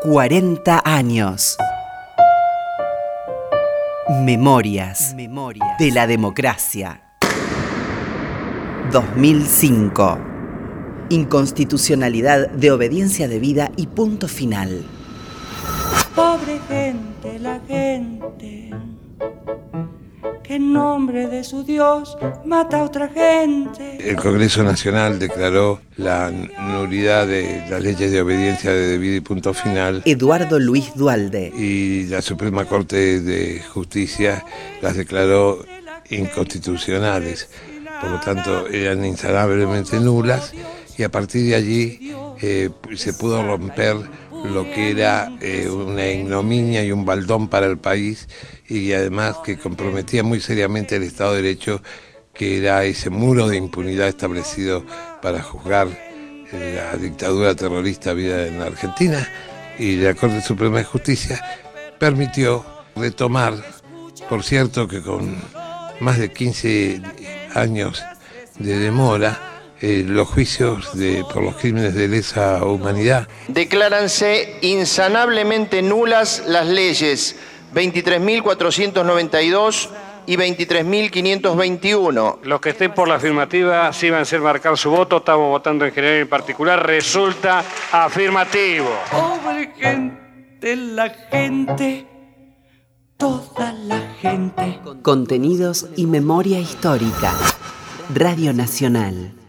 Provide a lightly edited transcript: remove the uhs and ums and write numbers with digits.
40 años. Memorias de la democracia. 2005. Inconstitucionalidad de obediencia debida y punto final. Pobre gente, la gente que en nombre de su Dios mata a otra gente. El Congreso Nacional declaró la nulidad de las leyes de obediencia debida y punto final. Eduardo Luis Duhalde. Y la Suprema Corte de Justicia las declaró inconstitucionales. Por lo tanto, eran insanablemente nulas y a partir de allí se pudo romper lo que era una ignominia y un baldón para el país y además que comprometía muy seriamente el Estado de Derecho, que era ese muro de impunidad establecido para juzgar la dictadura terrorista habida en Argentina. Y la Corte Suprema de Justicia permitió retomar, por cierto que con más de 15 años de demora, los juicios por los crímenes de lesa humanidad. Decláranse insanablemente nulas las leyes 23.492 y 23.521. Los que estén por la afirmativa, sí van a hacer marcar su voto. Estamos votando en general y en particular. Resulta afirmativo. Pobre gente, la gente, toda la gente. Contenidos y memoria histórica. Radio Nacional.